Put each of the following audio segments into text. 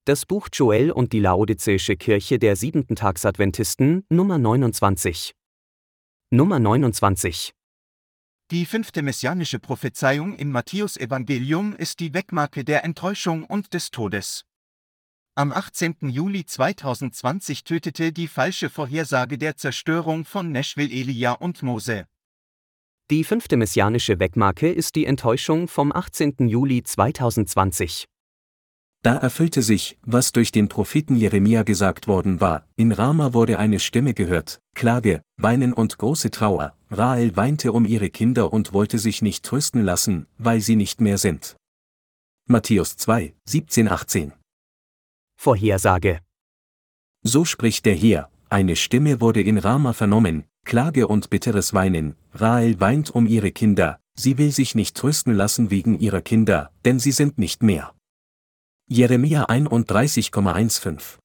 Das Buch Joel und die Laodizäische Kirche der Siebenten-Tags-Adventisten, Nummer 29. Nummer 29. Die 5. messianische Prophezeiung im Matthäusevangelium ist die Wegmarke der Enttäuschung und des Todes. Am 18. Juli 2020 tötete die falsche Vorhersage der Zerstörung von Nashville Elia und Mose. Die 5. messianische Wegmarke ist die Enttäuschung vom 18. Juli 2020. Da erfüllte sich, was durch den Propheten Jeremia gesagt worden war: In Rama wurde eine Stimme gehört, Klage, Weinen und große Trauer. Rahel weinte um ihre Kinder und wollte sich nicht trösten lassen, weil sie nicht mehr sind. Matthäus 2, 17-18. Vorhersage. So spricht der Herr: Eine Stimme wurde in Rama vernommen, Klage und bitteres Weinen. Rahel weint um ihre Kinder, sie will sich nicht trösten lassen wegen ihrer Kinder, denn sie sind nicht mehr. Jeremia 31,15.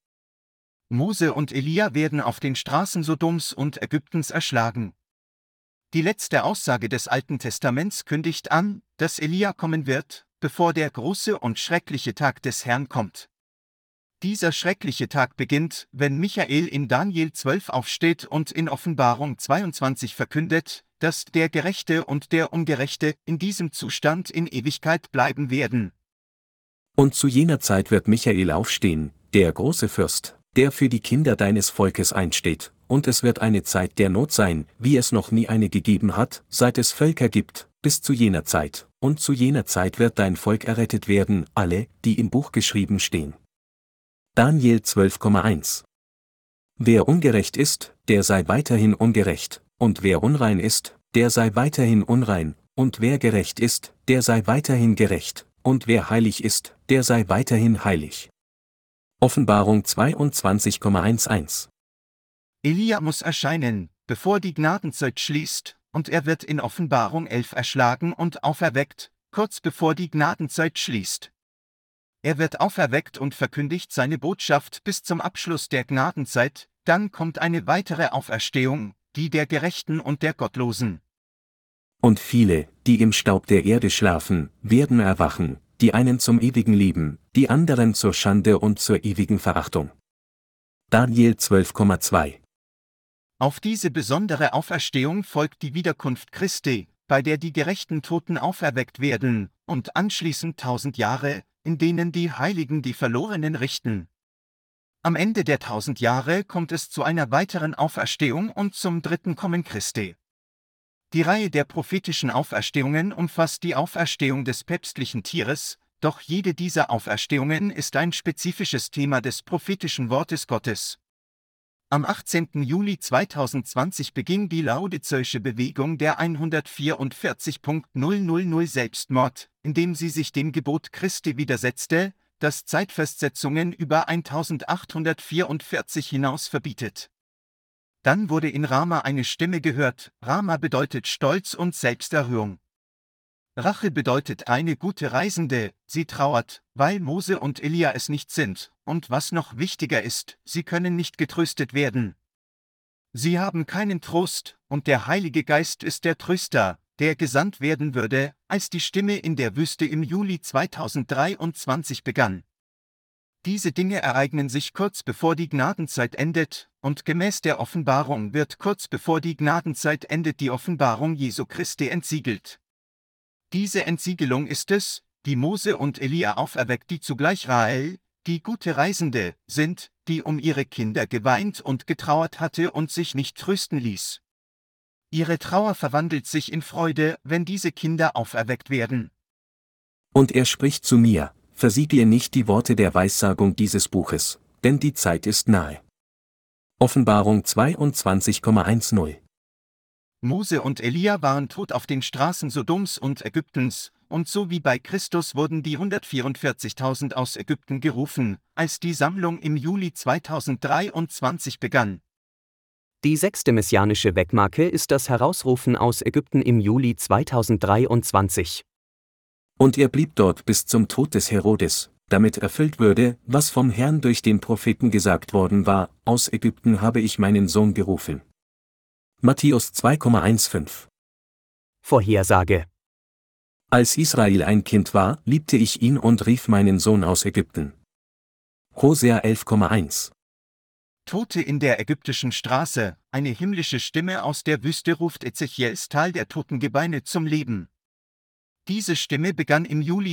Mose und Elia werden auf den Straßen Sodoms und Ägyptens erschlagen. Die letzte Aussage des Alten Testaments kündigt an, dass Elia kommen wird, bevor der große und schreckliche Tag des Herrn kommt. Dieser schreckliche Tag beginnt, wenn Michael in Daniel 12 aufsteht und in Offenbarung 22 verkündet, dass der Gerechte und der Ungerechte in diesem Zustand in Ewigkeit bleiben werden. Und zu jener Zeit wird Michael aufstehen, der große Fürst, der für die Kinder deines Volkes einsteht, und es wird eine Zeit der Not sein, wie es noch nie eine gegeben hat, seit es Völker gibt, bis zu jener Zeit, und zu jener Zeit wird dein Volk errettet werden, alle, die im Buch geschrieben stehen. Daniel 12,1. Wer ungerecht ist, der sei weiterhin ungerecht, und wer unrein ist, der sei weiterhin unrein, und wer gerecht ist, der sei weiterhin gerecht, und wer heilig ist, der sei weiterhin heilig. Offenbarung 22,11. Elia muss erscheinen, bevor die Gnadenzeit schließt, und er wird in Offenbarung 11 erschlagen und auferweckt, kurz bevor die Gnadenzeit schließt. Er wird auferweckt und verkündigt seine Botschaft bis zum Abschluss der Gnadenzeit, dann kommt eine weitere Auferstehung, die der Gerechten und der Gottlosen. Und viele, die im Staub der Erde schlafen, werden erwachen, die einen zum ewigen Leben, die anderen zur Schande und zur ewigen Verachtung. Daniel 12,2. Auf diese besondere Auferstehung folgt die Wiederkunft Christi, bei der die gerechten Toten auferweckt werden, und anschließend 1000 Jahre, in denen die Heiligen die Verlorenen richten. Am Ende der 1000 Jahre kommt es zu einer weiteren Auferstehung und zum dritten Kommen Christi. Die Reihe der prophetischen Auferstehungen umfasst die Auferstehung des päpstlichen Tieres, doch jede dieser Auferstehungen ist ein spezifisches Thema des prophetischen Wortes Gottes. Am 18. Juli 2020 beging die Laodizäische Bewegung der 144.000 Selbstmord, indem sie sich dem Gebot Christi widersetzte, das Zeitfestsetzungen über 1844 hinaus verbietet. Dann wurde in Rama eine Stimme gehört. Rama bedeutet Stolz und Selbsterhöhung. Rache bedeutet eine gute Reisende, sie trauert, weil Mose und Elia es nicht sind, und was noch wichtiger ist, sie können nicht getröstet werden. Sie haben keinen Trost, und der Heilige Geist ist der Tröster, der gesandt werden würde, als die Stimme in der Wüste im Juli 2023 begann. Diese Dinge ereignen sich kurz bevor die Gnadenzeit endet, und gemäß der Offenbarung wird kurz bevor die Gnadenzeit endet die Offenbarung Jesu Christi entsiegelt. Diese Entsiegelung ist es, die Mose und Elia auferweckt, die zugleich Rahel, die gute Reisende, sind, die um ihre Kinder geweint und getrauert hatte und sich nicht trösten ließ. Ihre Trauer verwandelt sich in Freude, wenn diese Kinder auferweckt werden. Und er spricht zu mir: Versiegle nicht die Worte der Weissagung dieses Buches, denn die Zeit ist nahe. Offenbarung 22,10. Mose und Elia waren tot auf den Straßen Sodoms und Ägyptens, und so wie bei Christus wurden die 144.000 aus Ägypten gerufen, als die Sammlung im Juli 2023 begann. Die 6. messianische Wegmarke ist das Herausrufen aus Ägypten im Juli 2023. Und er blieb dort bis zum Tod des Herodes, damit erfüllt würde, was vom Herrn durch den Propheten gesagt worden war: Aus Ägypten habe ich meinen Sohn gerufen. Matthäus 2,15. Vorhersage. Als Israel ein Kind war, liebte ich ihn und rief meinen Sohn aus Ägypten. Hosea 11,1. Tote in der ägyptischen Straße, eine himmlische Stimme aus der Wüste ruft Ezechiels Tal der Totengebeine zum Leben. Diese Stimme begann im Juli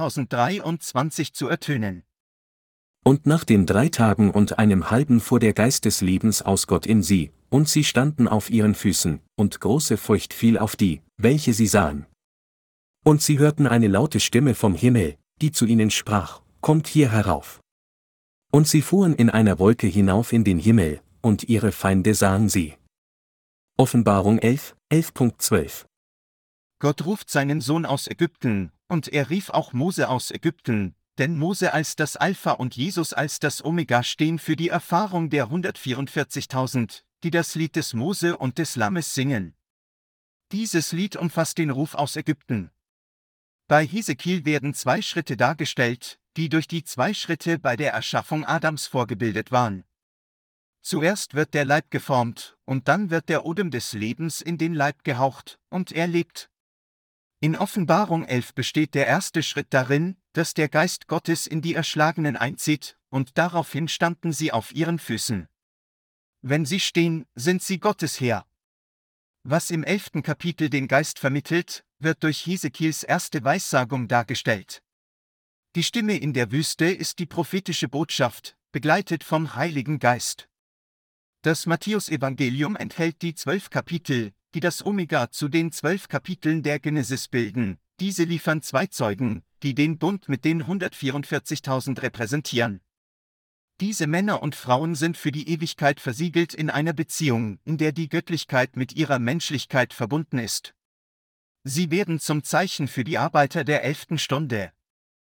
2023 zu ertönen. Und nach den 3 Tagen und einem halben fuhr der Geist des Lebens aus Gott in sie, und sie standen auf ihren Füßen, und große Furcht fiel auf die, welche sie sahen. Und sie hörten eine laute Stimme vom Himmel, die zu ihnen sprach: Kommt hier herauf. Und sie fuhren in einer Wolke hinauf in den Himmel, und ihre Feinde sahen sie. Offenbarung 11,12. Gott ruft seinen Sohn aus Ägypten, und er rief auch Mose aus Ägypten, denn Mose als das Alpha und Jesus als das Omega stehen für die Erfahrung der 144.000, die das Lied des Mose und des Lammes singen. Dieses Lied umfasst den Ruf aus Ägypten. Bei Hesekiel werden 2 Schritte dargestellt, die durch die 2 Schritte bei der Erschaffung Adams vorgebildet waren. Zuerst wird der Leib geformt, und dann wird der Odem des Lebens in den Leib gehaucht, und er lebt. In Offenbarung 11 besteht der erste Schritt darin, dass der Geist Gottes in die Erschlagenen einzieht, und daraufhin standen sie auf ihren Füßen. Wenn sie stehen, sind sie Gottes Heer. Was im 11. Kapitel den Geist vermittelt, wird durch Hesekiels erste Weissagung dargestellt. Die Stimme in der Wüste ist die prophetische Botschaft, begleitet vom Heiligen Geist. Das Matthäusevangelium enthält die 12 Kapitel, die das Omega zu den 12 Kapiteln der Genesis bilden. Diese liefern 2 Zeugen, die den Bund mit den 144.000 repräsentieren. Diese Männer und Frauen sind für die Ewigkeit versiegelt in einer Beziehung, in der die Göttlichkeit mit ihrer Menschlichkeit verbunden ist. Sie werden zum Zeichen für die Arbeiter der 11. Stunde.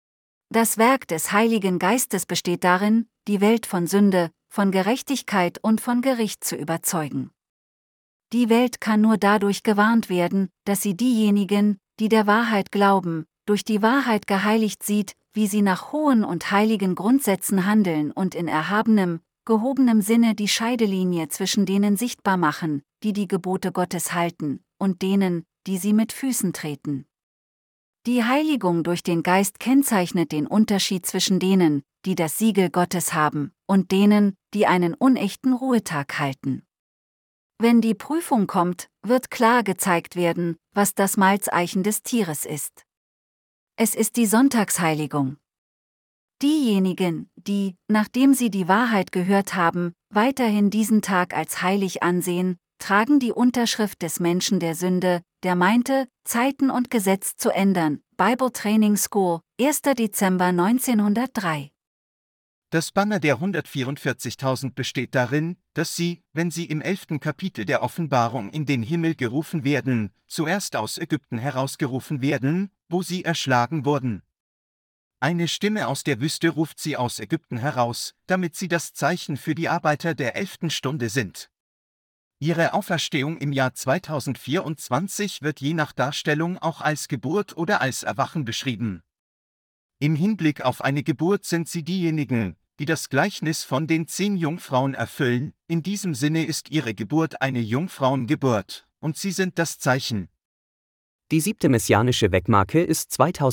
Das Werk des Heiligen Geistes besteht darin, die Welt von Sünde, von Gerechtigkeit und von Gericht zu überzeugen. Die Welt kann nur dadurch gewarnt werden, dass sie diejenigen, die der Wahrheit glauben, durch die Wahrheit geheiligt sieht, wie sie nach hohen und heiligen Grundsätzen handeln und in erhabenem, gehobenem Sinne die Scheidelinie zwischen denen sichtbar machen, die die Gebote Gottes halten, und denen, die sie mit Füßen treten. Die Heiligung durch den Geist kennzeichnet den Unterschied zwischen denen, die das Siegel Gottes haben, und denen, die einen unechten Ruhetag halten. Wenn die Prüfung kommt, wird klar gezeigt werden, was das Malzeichen des Tieres ist. Es ist die Sonntagsheiligung. Diejenigen, die, nachdem sie die Wahrheit gehört haben, weiterhin diesen Tag als heilig ansehen, tragen die Unterschrift des Menschen der Sünde, der meinte, Zeiten und Gesetz zu ändern. Bible Training School, 1. Dezember 1903. Das Banner der 144.000 besteht darin, dass sie, wenn sie im 11. Kapitel der Offenbarung in den Himmel gerufen werden, zuerst aus Ägypten herausgerufen werden, wo sie erschlagen wurden. Eine Stimme aus der Wüste ruft sie aus Ägypten heraus, damit sie das Zeichen für die Arbeiter der 11. Stunde sind. Ihre Auferstehung im Jahr 2024 wird je nach Darstellung auch als Geburt oder als Erwachen beschrieben. Im Hinblick auf eine Geburt sind sie diejenigen, die das Gleichnis von den 10 Jungfrauen erfüllen. In diesem Sinne ist ihre Geburt eine Jungfrauengeburt, und sie sind das Zeichen. Die 7. messianische Wegmarke ist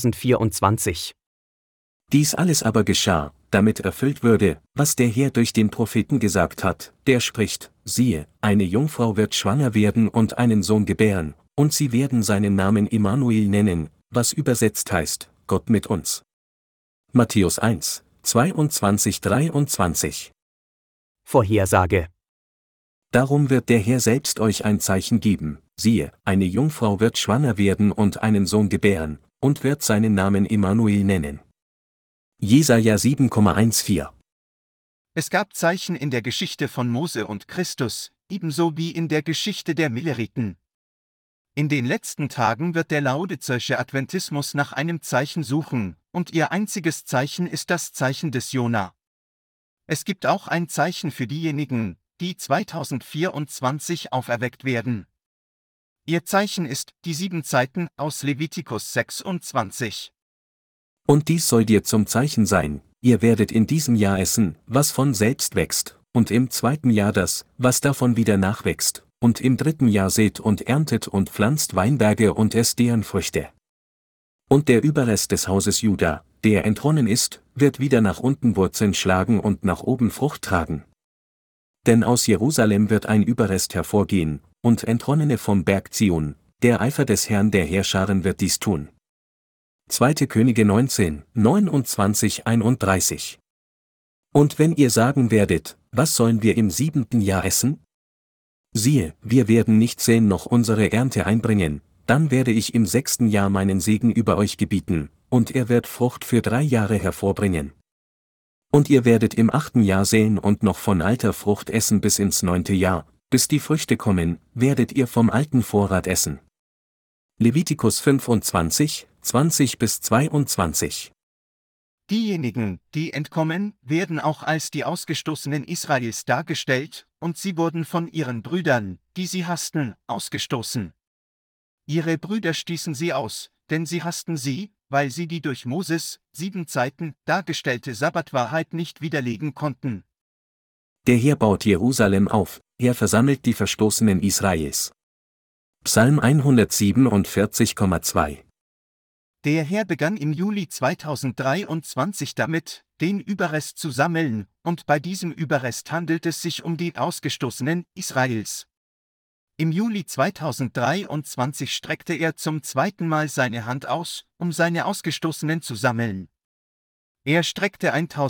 2024. Dies alles aber geschah, damit erfüllt würde, was der Herr durch den Propheten gesagt hat, der spricht: Siehe, eine Jungfrau wird schwanger werden und einen Sohn gebären, und sie werden seinen Namen Immanuel nennen, was übersetzt heißt, Gott mit uns. Matthäus 1, 22-23. Vorhersage. Darum wird der Herr selbst euch ein Zeichen geben: Siehe, eine Jungfrau wird schwanger werden und einen Sohn gebären, und wird seinen Namen Immanuel nennen. Jesaja 7,14. Es gab Zeichen in der Geschichte von Mose und Christus, ebenso wie in der Geschichte der Milleriten. In den letzten Tagen wird der laodizäische Adventismus nach einem Zeichen suchen, und ihr einziges Zeichen ist das Zeichen des Jona. Es gibt auch ein Zeichen für diejenigen, die 2024 auferweckt werden. Ihr Zeichen ist die 7 Zeiten aus Levitikus 26. Und dies soll dir zum Zeichen sein: Ihr werdet in diesem Jahr essen, was von selbst wächst, und im 2. Jahr das, was davon wieder nachwächst, und im 3. Jahr seht und erntet und pflanzt Weinberge und esst deren Früchte. Und der Überrest des Hauses Juda, der entronnen ist, wird wieder nach unten Wurzeln schlagen und nach oben Frucht tragen. Denn aus Jerusalem wird ein Überrest hervorgehen, und Entronnene vom Berg Zion, der Eifer des Herrn der Heerscharen wird dies tun. 2. Könige 19, 29, 31. Und wenn ihr sagen werdet, was sollen wir im 7. Jahr essen? Siehe, wir werden nicht säen noch unsere Ernte einbringen, dann werde ich im 6. Jahr meinen Segen über euch gebieten, und er wird Frucht für 3 Jahre hervorbringen. Und ihr werdet im 8. Jahr säen und noch von alter Frucht essen bis ins 9. Jahr, bis die Früchte kommen, werdet ihr vom alten Vorrat essen. Levitikus 25, 20-22. Diejenigen, die entkommen, werden auch als die Ausgestoßenen Israels dargestellt, und sie wurden von ihren Brüdern, die sie hassten, ausgestoßen. Ihre Brüder stießen sie aus, denn sie hassten sie, weil sie die durch Moses 7 Zeiten dargestellte Sabbatwahrheit nicht widerlegen konnten. Der Herr baut Jerusalem auf, er versammelt die Verstoßenen Israels. Psalm 147,2. Der Herr begann im Juli 2023 damit, den Überrest zu sammeln, und bei diesem Überrest handelt es sich um die Ausgestoßenen Israels. Im Juli 2023 streckte er zum 2. Mal seine Hand aus, um seine Ausgestoßenen zu sammeln. Er streckte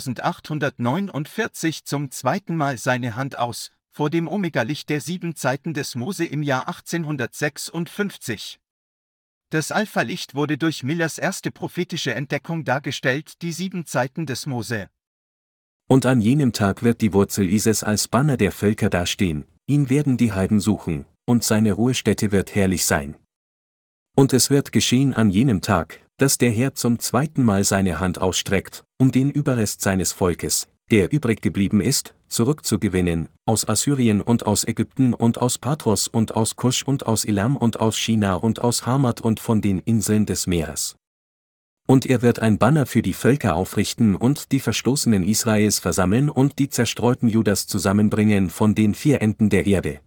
1849 zum 2. Mal seine Hand aus, vor dem Omegalicht der 7 Zeiten des Mose im Jahr 1856. Das Alpha-Licht wurde durch Millers erste prophetische Entdeckung dargestellt, die 7 Zeiten des Mose. Und an jenem Tag wird die Wurzel Ises als Banner der Völker dastehen, ihn werden die Heiden suchen, und seine Ruhestätte wird herrlich sein. Und es wird geschehen an jenem Tag, dass der Herr zum 2. Mal seine Hand ausstreckt, um den Überrest seines Volkes, der übrig geblieben ist, zurückzugewinnen, aus Assyrien und aus Ägypten und aus Patros und aus Kusch und aus Elam und aus China und aus Hamat und von den Inseln des Meeres. Und er wird ein Banner für die Völker aufrichten und die Verstoßenen Israels versammeln und die zerstreuten Judas zusammenbringen von den 4 Enden der Erde.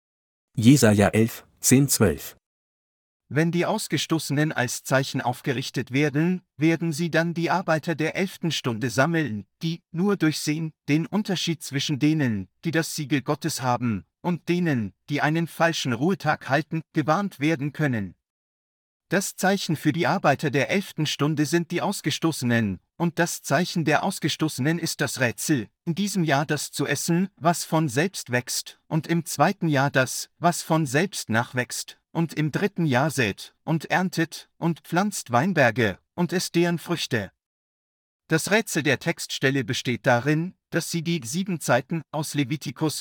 Jesaja 11, 10, 12. Wenn die Ausgestoßenen als Zeichen aufgerichtet werden, werden sie dann die Arbeiter der 11. Stunde sammeln, die, nur durch Sehen, den Unterschied zwischen denen, die das Siegel Gottes haben, und denen, die einen falschen Ruhetag halten, gewarnt werden können. Das Zeichen für die Arbeiter der 11. Stunde sind die Ausgestoßenen, und das Zeichen der Ausgestoßenen ist das Rätsel, in diesem Jahr das zu essen, was von selbst wächst, und im 2. Jahr das, was von selbst nachwächst, und im 3. Jahr sät, und erntet, und pflanzt Weinberge, und esst deren Früchte. Das Rätsel der Textstelle besteht darin, dass sie die 7 Zeiten aus Levitikus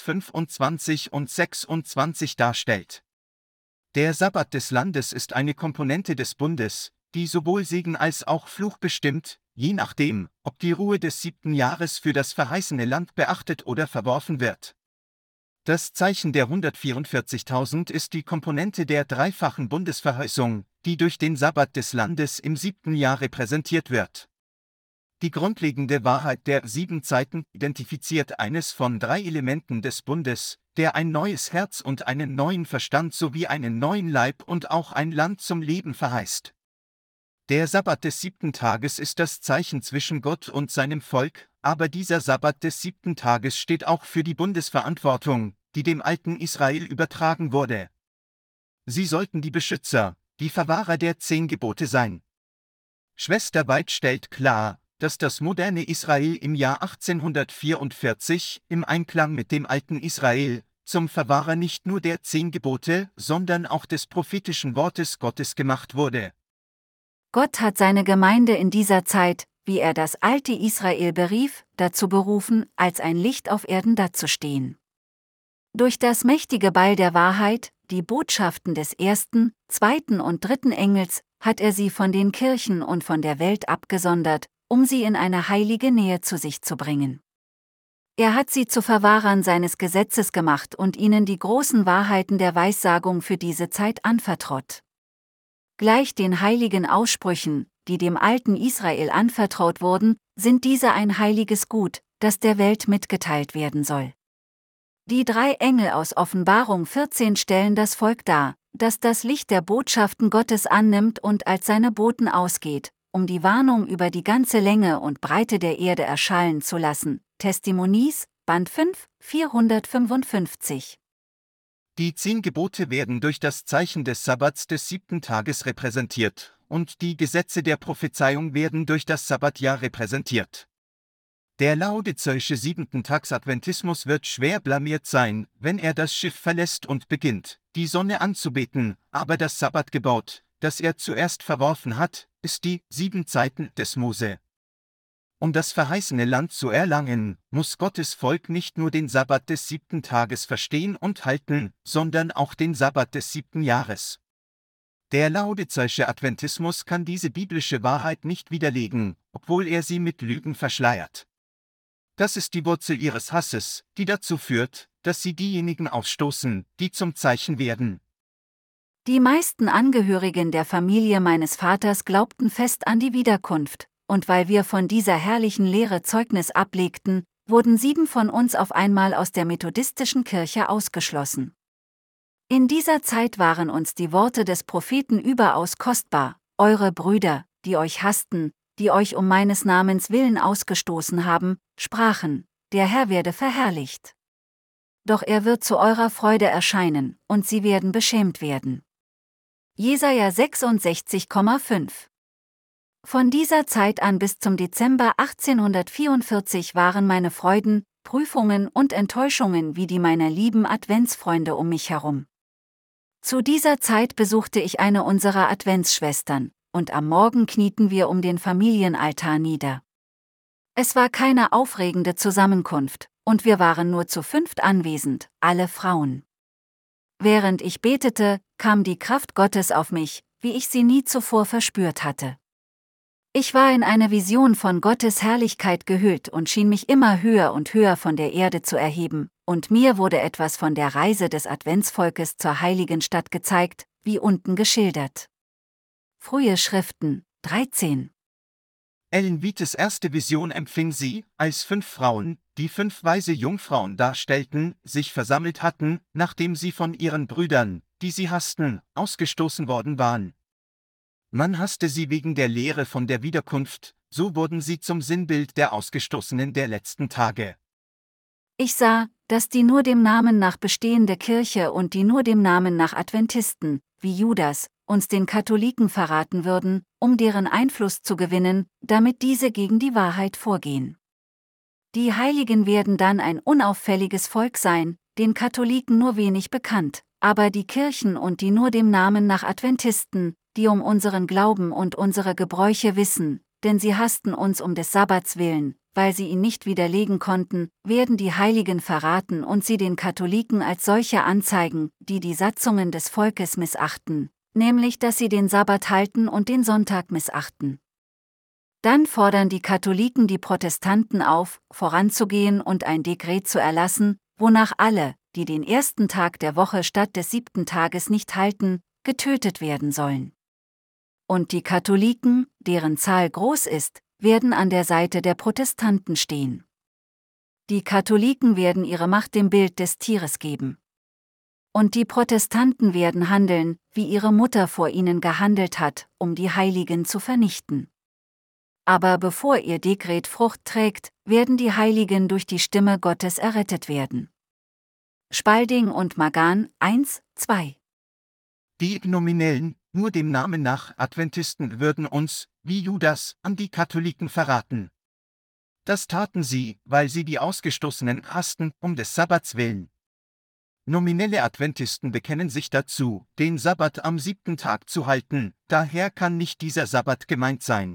25 und 26 darstellt. Der Sabbat des Landes ist eine Komponente des Bundes, die sowohl Segen als auch Fluch bestimmt, je nachdem, ob die Ruhe des 7. Jahres für das verheißene Land beachtet oder verworfen wird. Das Zeichen der 144.000 ist die Komponente der dreifachen Bundesverheißung, die durch den Sabbat des Landes im 7. Jahr repräsentiert wird. Die grundlegende Wahrheit der 7 Zeiten identifiziert eines von 3 Elementen des Bundes, der ein neues Herz und einen neuen Verstand sowie einen neuen Leib und auch ein Land zum Leben verheißt. Der Sabbat des 7. Tages ist das Zeichen zwischen Gott und seinem Volk, aber dieser Sabbat des 7. Tages steht auch für die Bundesverantwortung, die dem alten Israel übertragen wurde. Sie sollten die Beschützer, die Verwahrer der 10 Gebote sein. Schwester White stellt klar, dass das moderne Israel im Jahr 1844 im Einklang mit dem alten Israel zum Verwahrer nicht nur der 10 Gebote, sondern auch des prophetischen Wortes Gottes gemacht wurde. Gott hat seine Gemeinde in dieser Zeit, wie er das alte Israel berief, dazu berufen, als ein Licht auf Erden dazustehen. Durch das mächtige Beil der Wahrheit, die Botschaften des 1., 2. und 3. Engels, hat er sie von den Kirchen und von der Welt abgesondert, um sie in eine heilige Nähe zu sich zu bringen. Er hat sie zu Verwahrern seines Gesetzes gemacht und ihnen die großen Wahrheiten der Weissagung für diese Zeit anvertraut. Gleich den heiligen Aussprüchen, die dem alten Israel anvertraut wurden, sind diese ein heiliges Gut, das der Welt mitgeteilt werden soll. Die 3 Engel aus Offenbarung 14 stellen das Volk dar, das das Licht der Botschaften Gottes annimmt und als seine Boten ausgeht, um die Warnung über die ganze Länge und Breite der Erde erschallen zu lassen. Testimonies, Band 5, 455. Die 10 Gebote werden durch das Zeichen des Sabbats des 7. Tages repräsentiert, und die Gesetze der Prophezeiung werden durch das Sabbatjahr repräsentiert. Der laodizäische 7-Tags-Adventismus wird schwer blamiert sein, wenn er das Schiff verlässt und beginnt, die Sonne anzubeten, aber das Sabbatgebot, das er zuerst verworfen hat, ist die 7 Zeiten des Mose. Um das verheißene Land zu erlangen, muss Gottes Volk nicht nur den Sabbat des 7. Tages verstehen und halten, sondern auch den Sabbat des 7. Jahres. Der laodizäische Adventismus kann diese biblische Wahrheit nicht widerlegen, obwohl er sie mit Lügen verschleiert. Das ist die Wurzel ihres Hasses, die dazu führt, dass sie diejenigen ausstoßen, die zum Zeichen werden. Die meisten Angehörigen der Familie meines Vaters glaubten fest an die Wiederkunft, und weil wir von dieser herrlichen Lehre Zeugnis ablegten, wurden 7 von uns auf einmal aus der methodistischen Kirche ausgeschlossen. In dieser Zeit waren uns die Worte des Propheten überaus kostbar: Eure Brüder, die euch hassten, die euch um meines Namens willen ausgestoßen haben, sprachen, der Herr werde verherrlicht. Doch er wird zu eurer Freude erscheinen, und sie werden beschämt werden. Jesaja 66,5. Von dieser Zeit an bis zum Dezember 1844 waren meine Freuden, Prüfungen und Enttäuschungen wie die meiner lieben Adventsfreunde um mich herum. Zu dieser Zeit besuchte ich eine unserer Adventsschwestern, und am Morgen knieten wir um den Familienaltar nieder. Es war keine aufregende Zusammenkunft, und wir waren nur zu 5 anwesend, alle Frauen. Während ich betete, kam die Kraft Gottes auf mich, wie ich sie nie zuvor verspürt hatte. Ich war in eine Vision von Gottes Herrlichkeit gehüllt und schien mich immer höher und höher von der Erde zu erheben, und mir wurde etwas von der Reise des Adventsvolkes zur heiligen Stadt gezeigt, wie unten geschildert. Frühe Schriften, 13. Ellen Whites erste Vision empfing sie, als 5 Frauen, die 5 weise Jungfrauen darstellten, sich versammelt hatten, nachdem sie von ihren Brüdern, die sie hassten, ausgestoßen worden waren. Man hasste sie wegen der Lehre von der Wiederkunft, so wurden sie zum Sinnbild der Ausgestoßenen der letzten Tage. Ich sah, dass die nur dem Namen nach bestehende Kirche und die nur dem Namen nach Adventisten, wie Judas, uns den Katholiken verraten würden, um deren Einfluss zu gewinnen, damit diese gegen die Wahrheit vorgehen. Die Heiligen werden dann ein unauffälliges Volk sein, den Katholiken nur wenig bekannt, aber die Kirchen und die nur dem Namen nach Adventisten, die um unseren Glauben und unsere Gebräuche wissen, denn sie hassten uns um des Sabbats willen, weil sie ihn nicht widerlegen konnten, werden die Heiligen verraten und sie den Katholiken als solche anzeigen, die die Satzungen des Volkes missachten, nämlich dass sie den Sabbat halten und den Sonntag missachten. Dann fordern die Katholiken die Protestanten auf, voranzugehen und ein Dekret zu erlassen, wonach alle, die den ersten Tag der Woche statt des 7. Tages nicht halten, getötet werden sollen. Und die Katholiken, deren Zahl groß ist, werden an der Seite der Protestanten stehen. Die Katholiken werden ihre Macht dem Bild des Tieres geben. Und die Protestanten werden handeln, wie ihre Mutter vor ihnen gehandelt hat, um die Heiligen zu vernichten. Aber bevor ihr Dekret Frucht trägt, werden die Heiligen durch die Stimme Gottes errettet werden. Spalding und Magan, 1, 2. Die nominellen, nur dem Namen nach Adventisten würden uns, wie Judas, an die Katholiken verraten. Das taten sie, weil sie die Ausgestoßenen hassten, um des Sabbats willen. Nominelle Adventisten bekennen sich dazu, den Sabbat am 7. Tag zu halten, daher kann nicht dieser Sabbat gemeint sein.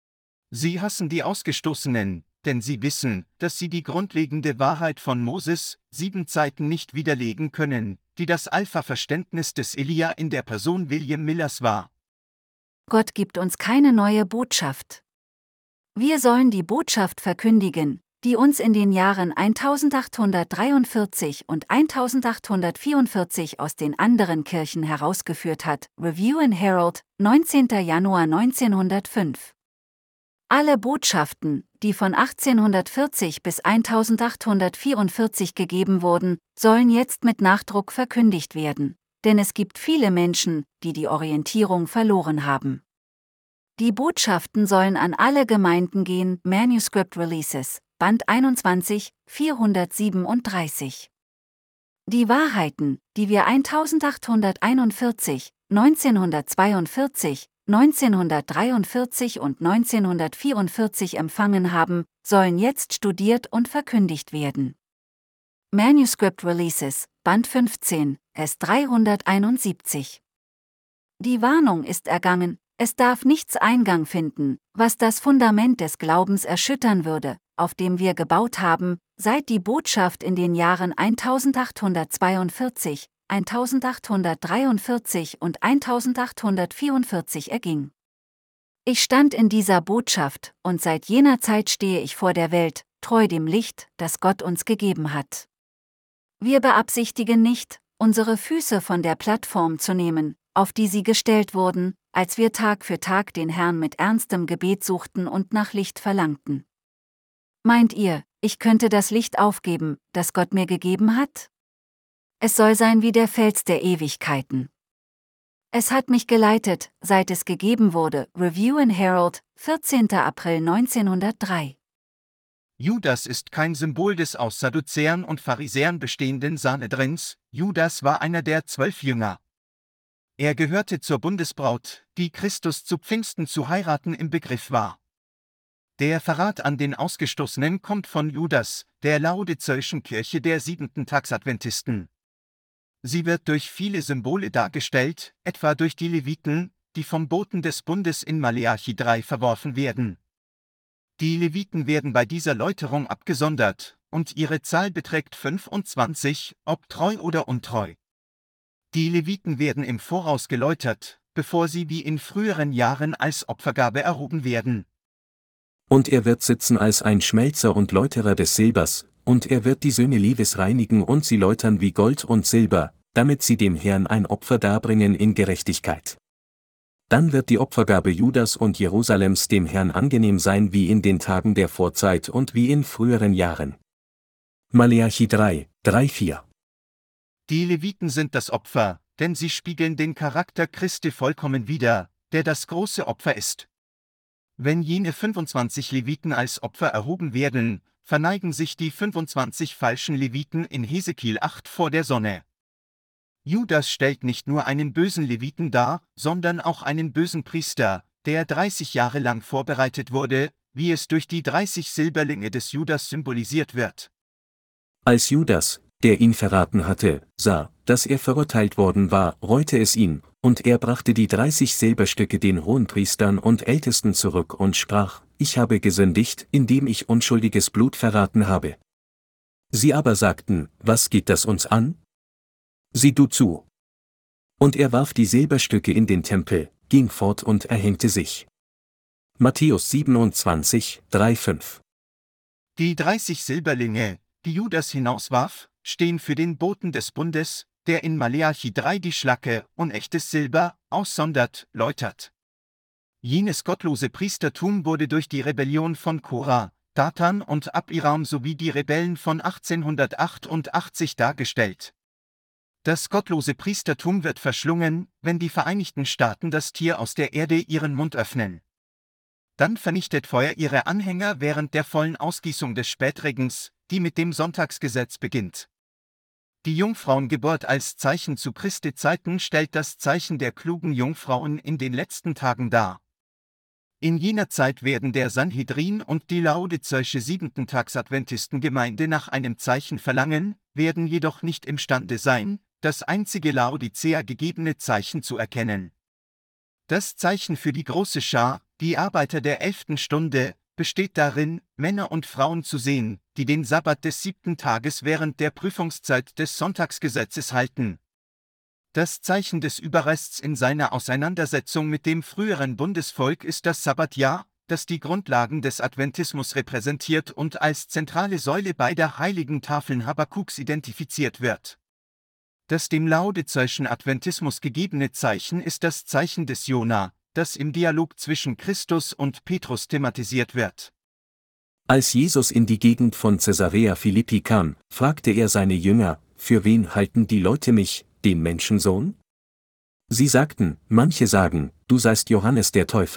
Sie hassen die Ausgestoßenen, denn sie wissen, dass sie die grundlegende Wahrheit von Moses, 7 Zeiten nicht widerlegen können, die das Alpha-Verständnis des Elia in der Person William Millers war. Gott gibt uns keine neue Botschaft. Wir sollen die Botschaft verkündigen, die uns in den Jahren 1843 und 1844 aus den anderen Kirchen herausgeführt hat. Review and Herald, 19. Januar 1905. Alle Botschaften, die von 1840 bis 1844 gegeben wurden, sollen jetzt mit Nachdruck verkündigt werden, denn es gibt viele Menschen, die die Orientierung verloren haben. Die Botschaften sollen an alle Gemeinden gehen. Manuscript Releases, Band 21, 437. Die Wahrheiten, die wir 1841, 1942, 1943 und 1944 empfangen haben, sollen jetzt studiert und verkündigt werden. Manuscript Releases, Band 15, S 371. Die Warnung ist ergangen, es darf nichts Eingang finden, was das Fundament des Glaubens erschüttern würde, auf dem wir gebaut haben, seit die Botschaft in den Jahren 1842, 1843 und 1844 erging. Ich stand in dieser Botschaft, und seit jener Zeit stehe ich vor der Welt, treu dem Licht, das Gott uns gegeben hat. Wir beabsichtigen nicht, unsere Füße von der Plattform zu nehmen, auf die sie gestellt wurden, als wir Tag für Tag den Herrn mit ernstem Gebet suchten und nach Licht verlangten. Meint ihr, ich könnte das Licht aufgeben, das Gott mir gegeben hat? Es soll sein wie der Fels der Ewigkeiten. Es hat mich geleitet, seit es gegeben wurde. Review and Herald, 14. April 1903. Judas ist kein Symbol des aus Sadduzäern und Pharisäern bestehenden Sanhedrins. Judas war einer der 12 Jünger. Er gehörte zur Bundesbraut, die Christus zu Pfingsten zu heiraten im Begriff war. Der Verrat an den Ausgestoßenen kommt von Judas, der laodizäischen Kirche der Siebenten-Tags-Adventisten. Sie wird durch viele Symbole dargestellt, etwa durch die Leviten, die vom Boten des Bundes in Maleachi 3 verworfen werden. Die Leviten werden bei dieser Läuterung abgesondert, und ihre Zahl beträgt 25, ob treu oder untreu. Die Leviten werden im Voraus geläutert, bevor sie wie in früheren Jahren als Opfergabe erhoben werden. Und er wird sitzen als ein Schmelzer und Läuterer des Silbers, und er wird die Söhne Levis reinigen und sie läutern wie Gold und Silber, damit sie dem Herrn ein Opfer darbringen in Gerechtigkeit. Dann wird die Opfergabe Judas und Jerusalems dem Herrn angenehm sein wie in den Tagen der Vorzeit und wie in früheren Jahren. Maleachi 3, 3-4. Die Leviten sind das Opfer, denn sie spiegeln den Charakter Christi vollkommen wider, der das große Opfer ist. Wenn jene 25 Leviten als Opfer erhoben werden, verneigen sich die 25 falschen Leviten in Hesekiel 8 vor der Sonne. Judas stellt nicht nur einen bösen Leviten dar, sondern auch einen bösen Priester, der 30 Jahre lang vorbereitet wurde, wie es durch die 30 Silberlinge des Judas symbolisiert wird. Als Judas, der ihn verraten hatte, sah, dass er verurteilt worden war, reute es ihn, und er brachte die 30 Silberstücke den Hohenpriestern und Ältesten zurück und sprach: Ich habe gesündigt, indem ich unschuldiges Blut verraten habe. Sie aber sagten: Was geht das uns an? Sieh du zu. Und er warf die Silberstücke in den Tempel, ging fort und erhängte sich. Matthäus 27, 3-5. Die 30 Silberlinge, die Judas hinauswarf, stehen für den Boten des Bundes, der in Maleachi 3 die Schlacke, unechtes Silber, aussondert, läutert. Jenes gottlose Priestertum wurde durch die Rebellion von Korah, Datan und Abiram sowie die Rebellen von 1888 dargestellt. Das gottlose Priestertum wird verschlungen, wenn die Vereinigten Staaten das Tier aus der Erde ihren Mund öffnen. Dann vernichtet Feuer ihre Anhänger während der vollen Ausgießung des Spätregens, die mit dem Sonntagsgesetz beginnt. Die Jungfrauengeburt als Zeichen zu Christi Zeiten stellt das Zeichen der klugen Jungfrauen in den letzten Tagen dar. In jener Zeit werden der Sanhedrin und die laodizäische Siebenten-Tags-Adventistengemeinde nach einem Zeichen verlangen, werden jedoch nicht imstande sein, das einzige Laodicea gegebene Zeichen zu erkennen. Das Zeichen für die große Schar, die Arbeiter der 11. Stunde, besteht darin, Männer und Frauen zu sehen, die den Sabbat des 7. Tages während der Prüfungszeit des Sonntagsgesetzes halten. Das Zeichen des Überrests in seiner Auseinandersetzung mit dem früheren Bundesvolk ist das Sabbatjahr, das die Grundlagen des Adventismus repräsentiert und als zentrale Säule beider heiligen Tafeln Habakkuks identifiziert wird. Das dem laodizäischen Adventismus gegebene Zeichen ist das Zeichen des Jona, das im Dialog zwischen Christus und Petrus thematisiert wird. Als Jesus in die Gegend von Caesarea Philippi kam, fragte er seine Jünger: Für wen halten die Leute mich, den Menschensohn? Sie sagten: Manche sagen, du seist Johannes der Täufer,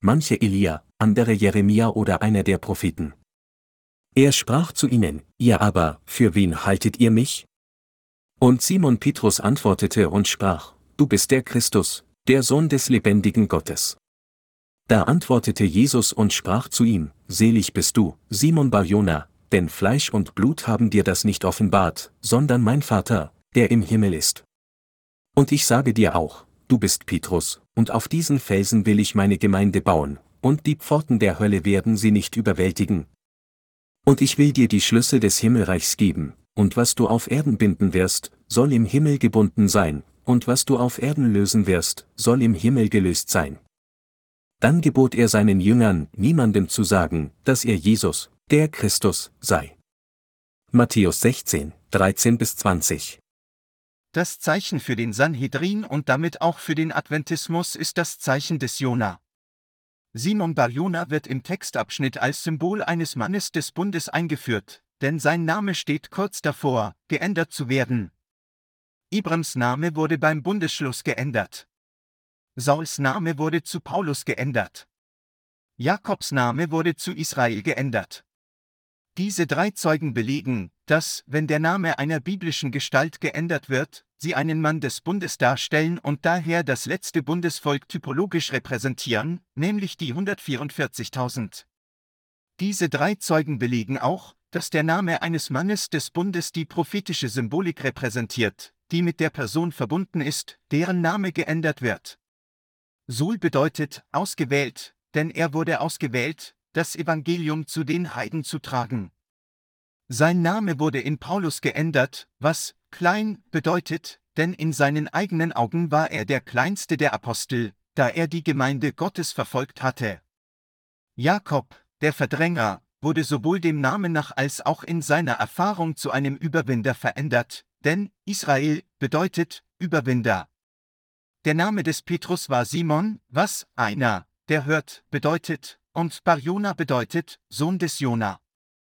manche Elia, andere Jeremia oder einer der Propheten. Er sprach zu ihnen: Ihr aber, für wen haltet ihr mich? Und Simon Petrus antwortete und sprach: Du bist der Christus, der Sohn des lebendigen Gottes. Da antwortete Jesus und sprach zu ihm: Selig bist du, Simon Bar-Jona, denn Fleisch und Blut haben dir das nicht offenbart, sondern mein Vater, der im Himmel ist. Und ich sage dir auch, du bist Petrus, und auf diesen Felsen will ich meine Gemeinde bauen, und die Pforten der Hölle werden sie nicht überwältigen. Und ich will dir die Schlüssel des Himmelreichs geben, und was du auf Erden binden wirst, soll im Himmel gebunden sein, und was du auf Erden lösen wirst, soll im Himmel gelöst sein. Dann gebot er seinen Jüngern, niemandem zu sagen, dass er Jesus, der Christus, sei. Matthäus 16, 13-20. Das Zeichen für den Sanhedrin und damit auch für den Adventismus ist das Zeichen des Jona. Simon Bar-Jona wird im Textabschnitt als Symbol eines Mannes des Bundes eingeführt, denn sein Name steht kurz davor, geändert zu werden. Ibrams Name wurde beim Bundesschluss geändert. Sauls Name wurde zu Paulus geändert. Jakobs Name wurde zu Israel geändert. Diese drei Zeugen belegen, dass, wenn der Name einer biblischen Gestalt geändert wird, sie einen Mann des Bundes darstellen und daher das letzte Bundesvolk typologisch repräsentieren, nämlich die 144.000. Diese drei Zeugen belegen auch, dass der Name eines Mannes des Bundes die prophetische Symbolik repräsentiert, die mit der Person verbunden ist, deren Name geändert wird. Sul bedeutet ausgewählt, denn er wurde ausgewählt, das Evangelium zu den Heiden zu tragen. Sein Name wurde in Paulus geändert, was klein bedeutet, denn in seinen eigenen Augen war er der kleinste der Apostel, da er die Gemeinde Gottes verfolgt hatte. Jakob, der Verdränger, wurde sowohl dem Namen nach als auch in seiner Erfahrung zu einem Überwinder verändert, denn Israel bedeutet Überwinder. Der Name des Petrus war Simon, was einer, der hört, bedeutet, und Bar-Jona bedeutet Sohn des Jona.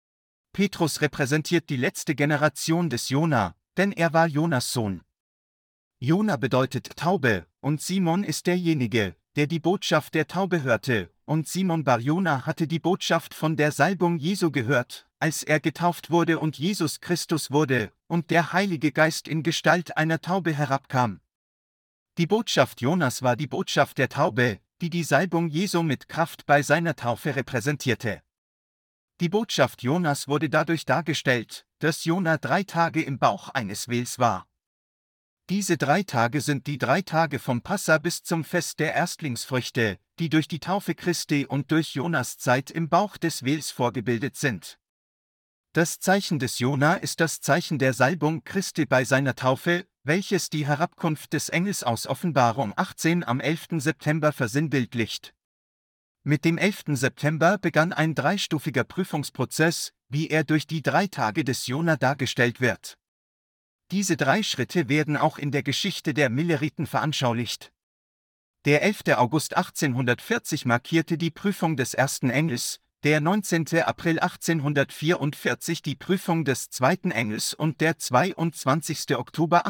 Petrus repräsentiert die letzte Generation des Jona, denn er war Jonas Sohn. Jona bedeutet Taube, und Simon ist derjenige, der die Botschaft der Taube hörte, und Simon Bar-Jona hatte die Botschaft von der Salbung Jesu gehört, als er getauft wurde und Jesus Christus wurde, und der Heilige Geist in Gestalt einer Taube herabkam. Die Botschaft Jonas war die Botschaft der Taube, die die Salbung Jesu mit Kraft bei seiner Taufe repräsentierte. Die Botschaft Jonas wurde dadurch dargestellt, dass Jona 3 Tage im Bauch eines Wels war. Diese 3 Tage sind die 3 Tage vom Passa bis zum Fest der Erstlingsfrüchte, die durch die Taufe Christi und durch Jonas Zeit im Bauch des Wels vorgebildet sind. Das Zeichen des Jona ist das Zeichen der Salbung Christi bei seiner Taufe, welches die Herabkunft des Engels aus Offenbarung 18 am 11. September versinnbildlicht. Mit dem 11. September begann ein 3-stufiger Prüfungsprozess, wie er durch die 3 Tage des Jona dargestellt wird. Diese 3 Schritte werden auch in der Geschichte der Milleriten veranschaulicht. Der 11. August 1840 markierte die Prüfung des ersten Engels, der 19. April 1844 die Prüfung des zweiten Engels und der 22. Oktober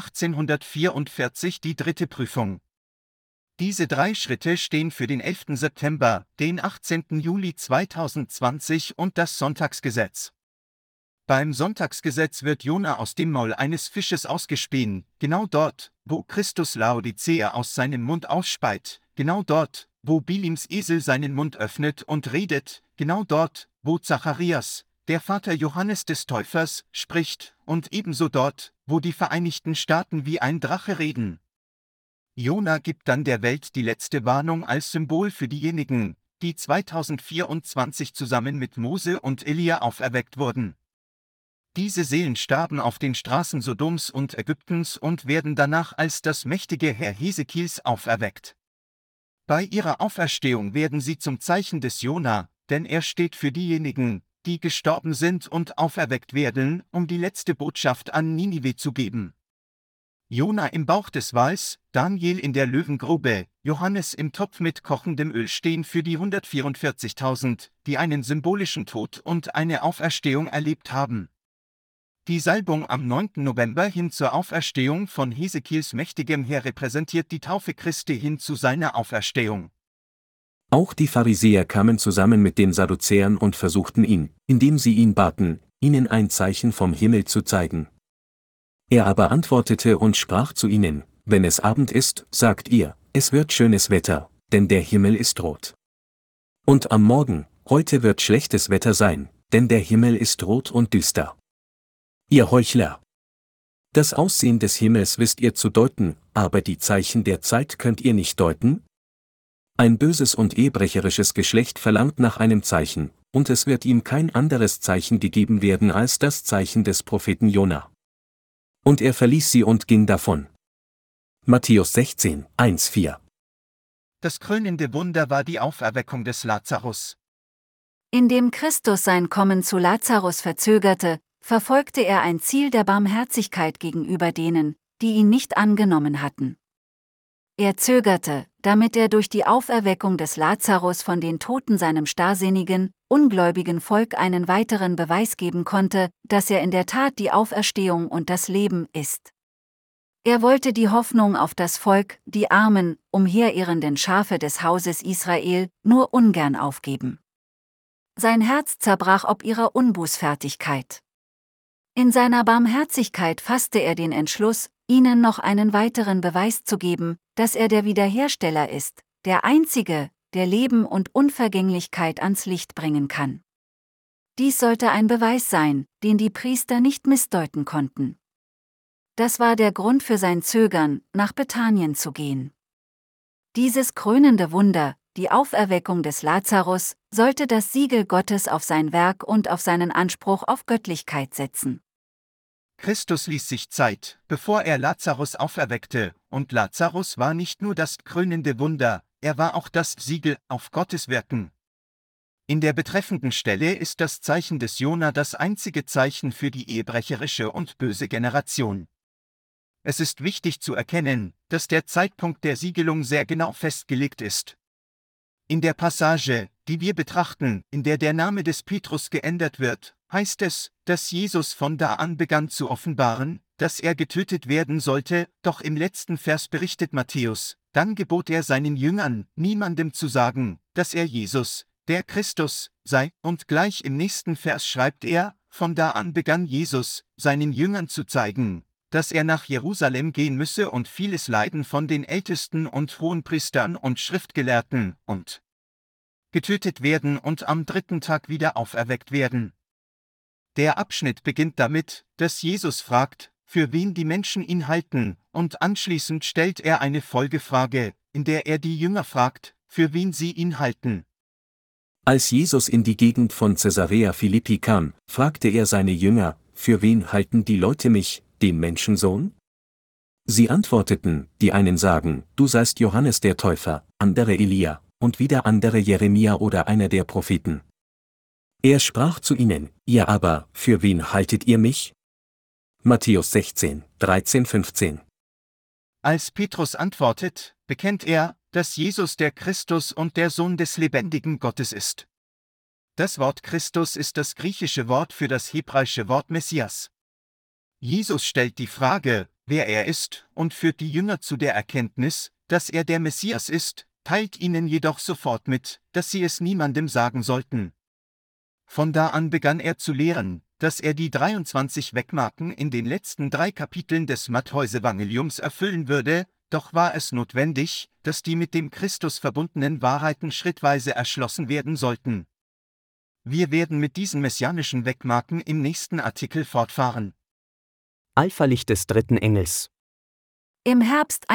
1844 die 3. Prüfung. Diese 3 Schritte stehen für den 11. September, den 18. Juli 2020 und das Sonntagsgesetz. Beim Sonntagsgesetz wird Jona aus dem Maul eines Fisches ausgespien, genau dort, wo Christus Laodicea aus seinem Mund ausspeit, genau dort, wo Bilims Esel seinen Mund öffnet und redet, genau dort, wo Zacharias, der Vater Johannes des Täufers, spricht, und ebenso dort, wo die Vereinigten Staaten wie ein Drache reden. Jona gibt dann der Welt die letzte Warnung als Symbol für diejenigen, die 2024 zusammen mit Mose und Elia auferweckt wurden. Diese Seelen starben auf den Straßen Sodoms und Ägyptens und werden danach als das mächtige Heer Hesekiels auferweckt. Bei ihrer Auferstehung werden sie zum Zeichen des Jona, denn er steht für diejenigen, die gestorben sind und auferweckt werden, um die letzte Botschaft an Ninive zu geben. Jona im Bauch des Wals, Daniel in der Löwengrube, Johannes im Topf mit kochendem Öl stehen für die 144.000, die einen symbolischen Tod und eine Auferstehung erlebt haben. Die Salbung am 9. November hin zur Auferstehung von Hesekiels mächtigem Heer repräsentiert die Taufe Christi hin zu seiner Auferstehung. Auch die Pharisäer kamen zusammen mit den Sadduzäern und versuchten ihn, indem sie ihn baten, ihnen ein Zeichen vom Himmel zu zeigen. Er aber antwortete und sprach zu ihnen: Wenn es Abend ist, sagt ihr, es wird schönes Wetter, denn der Himmel ist rot. Und am Morgen, heute wird schlechtes Wetter sein, denn der Himmel ist rot und düster. Ihr Heuchler! Das Aussehen des Himmels wisst ihr zu deuten, aber die Zeichen der Zeit könnt ihr nicht deuten? Ein böses und ehebrecherisches Geschlecht verlangt nach einem Zeichen, und es wird ihm kein anderes Zeichen gegeben werden als das Zeichen des Propheten Jona. Und er verließ sie und ging davon. Matthäus 16, 1-4. Das krönende Wunder war die Auferweckung des Lazarus. Indem Christus sein Kommen zu Lazarus verzögerte, verfolgte er ein Ziel der Barmherzigkeit gegenüber denen, die ihn nicht angenommen hatten. Er zögerte, damit er durch die Auferweckung des Lazarus von den Toten seinem starrsinnigen, ungläubigen Volk einen weiteren Beweis geben konnte, dass er in der Tat die Auferstehung und das Leben ist. Er wollte die Hoffnung auf das Volk, die armen, umherirrenden Schafe des Hauses Israel, nur ungern aufgeben. Sein Herz zerbrach ob ihrer Unbußfertigkeit. In seiner Barmherzigkeit fasste er den Entschluss, ihnen noch einen weiteren Beweis zu geben, dass er der Wiederhersteller ist, der Einzige, der Leben und Unvergänglichkeit ans Licht bringen kann. Dies sollte ein Beweis sein, den die Priester nicht missdeuten konnten. Das war der Grund für sein Zögern, nach Bethanien zu gehen. Dieses krönende Wunder, die Auferweckung des Lazarus, sollte das Siegel Gottes auf sein Werk und auf seinen Anspruch auf Göttlichkeit setzen. Christus ließ sich Zeit, bevor er Lazarus auferweckte, und Lazarus war nicht nur das krönende Wunder, er war auch das Siegel auf Gottes Wirken. In der betreffenden Stelle ist das Zeichen des Jona das einzige Zeichen für die ehebrecherische und böse Generation. Es ist wichtig zu erkennen, dass der Zeitpunkt der Siegelung sehr genau festgelegt ist. In der Passage, die wir betrachten, in der der Name des Petrus geändert wird, heißt es, dass Jesus von da an begann zu offenbaren, dass er getötet werden sollte, doch im letzten Vers berichtet Matthäus, dann gebot er seinen Jüngern, niemandem zu sagen, dass er Jesus, der Christus, sei, und gleich im nächsten Vers schreibt er, von da an begann Jesus, seinen Jüngern zu zeigen, dass er nach Jerusalem gehen müsse und vieles Leiden von den Ältesten und Hohenpriestern und Schriftgelehrten und getötet werden und am dritten Tag wieder auferweckt werden. Der Abschnitt beginnt damit, dass Jesus fragt, für wen die Menschen ihn halten, und anschließend stellt er eine Folgefrage, in der er die Jünger fragt, für wen sie ihn halten. Als Jesus in die Gegend von Caesarea Philippi kam, fragte er seine Jünger, für wen halten die Leute mich, den Menschensohn? Sie antworteten, die einen sagen, du seist Johannes der Täufer, andere Elia, und wieder andere Jeremia oder einer der Propheten. Er sprach zu ihnen, ihr aber, für wen haltet ihr mich? Matthäus 16, 13, 15. Als Petrus antwortet, bekennt er, dass Jesus der Christus und der Sohn des lebendigen Gottes ist. Das Wort Christus ist das griechische Wort für das hebräische Wort Messias. Jesus stellt die Frage, wer er ist, und führt die Jünger zu der Erkenntnis, dass er der Messias ist, teilt ihnen jedoch sofort mit, dass sie es niemandem sagen sollten. Von da an begann er zu lehren, dass er die 23 Wegmarken in den letzten 3 Kapiteln des Matthäusevangeliums erfüllen würde, doch war es notwendig, dass die mit dem Christus verbundenen Wahrheiten schrittweise erschlossen werden sollten. Wir werden mit diesen messianischen Wegmarken im nächsten Artikel fortfahren. Alpha-Licht des dritten Engels. Im Herbst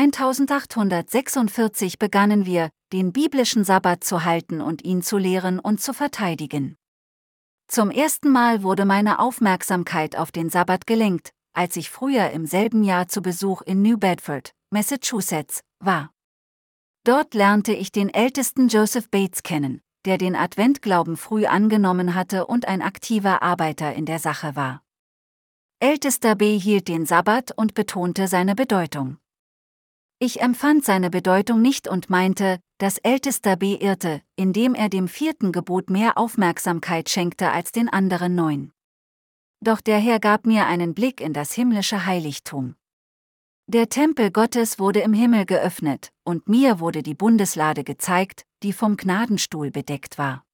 1846 begannen wir, den biblischen Sabbat zu halten und ihn zu lehren und zu verteidigen. Zum ersten Mal wurde meine Aufmerksamkeit auf den Sabbat gelenkt, als ich früher im selben Jahr zu Besuch in New Bedford, Massachusetts, war. Dort lernte ich den ältesten Joseph Bates kennen, der den Adventglauben früh angenommen hatte und ein aktiver Arbeiter in der Sache war. Ältester B. hielt den Sabbat und betonte seine Bedeutung. Ich empfand seine Bedeutung nicht und meinte, dass Ältester B. irrte, indem er dem 4. Gebot mehr Aufmerksamkeit schenkte als den anderen 9. Doch der Herr gab mir einen Blick in das himmlische Heiligtum. Der Tempel Gottes wurde im Himmel geöffnet, und mir wurde die Bundeslade gezeigt, die vom Gnadenstuhl bedeckt war.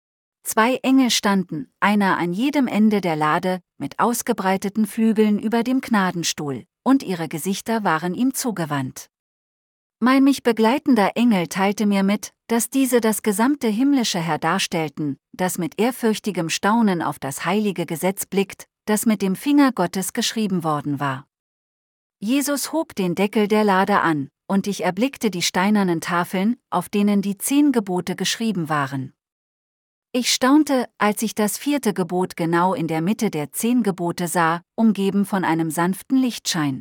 2 Engel standen, einer an jedem Ende der Lade, mit ausgebreiteten Flügeln über dem Gnadenstuhl, und ihre Gesichter waren ihm zugewandt. Mein mich begleitender Engel teilte mir mit, dass diese das gesamte himmlische Heer darstellten, das mit ehrfürchtigem Staunen auf das heilige Gesetz blickt, das mit dem Finger Gottes geschrieben worden war. Jesus hob den Deckel der Lade an, und ich erblickte die steinernen Tafeln, auf denen die 10 Gebote geschrieben waren. Ich staunte, als ich das 4. Gebot genau in der Mitte der 10 Gebote sah, umgeben von einem sanften Lichtschein.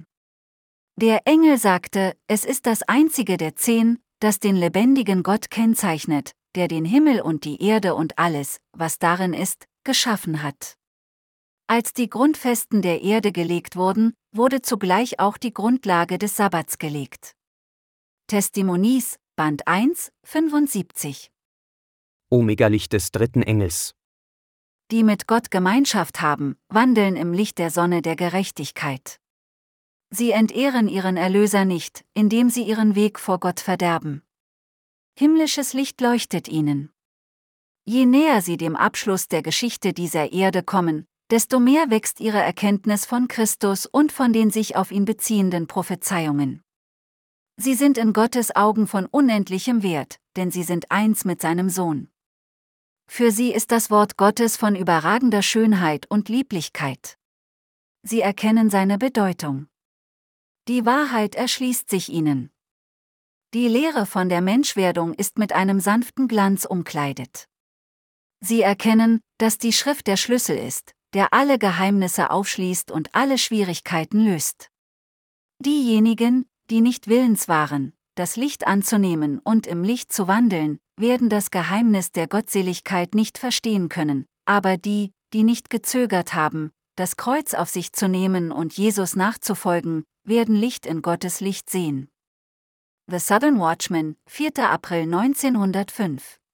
Der Engel sagte, es ist das einzige der 10, das den lebendigen Gott kennzeichnet, der den Himmel und die Erde und alles, was darin ist, geschaffen hat. Als die Grundfesten der Erde gelegt wurden, wurde zugleich auch die Grundlage des Sabbats gelegt. Testimonies, Band 1, 75. Omega-Licht des 3. Engels. Die mit Gott Gemeinschaft haben, wandeln im Licht der Sonne der Gerechtigkeit. Sie entehren ihren Erlöser nicht, indem sie ihren Weg vor Gott verderben. Himmlisches Licht leuchtet ihnen. Je näher sie dem Abschluss der Geschichte dieser Erde kommen, desto mehr wächst ihre Erkenntnis von Christus und von den sich auf ihn beziehenden Prophezeiungen. Sie sind in Gottes Augen von unendlichem Wert, denn sie sind eins mit seinem Sohn. Für sie ist das Wort Gottes von überragender Schönheit und Lieblichkeit. Sie erkennen seine Bedeutung. Die Wahrheit erschließt sich ihnen. Die Lehre von der Menschwerdung ist mit einem sanften Glanz umkleidet. Sie erkennen, dass die Schrift der Schlüssel ist, der alle Geheimnisse aufschließt und alle Schwierigkeiten löst. Diejenigen, die nicht willens waren, das Licht anzunehmen und im Licht zu wandeln, werden das Geheimnis der Gottseligkeit nicht verstehen können, aber die, die nicht gezögert haben, das Kreuz auf sich zu nehmen und Jesus nachzufolgen, werden Licht in Gottes Licht sehen. The Southern Watchman, 4. April 1905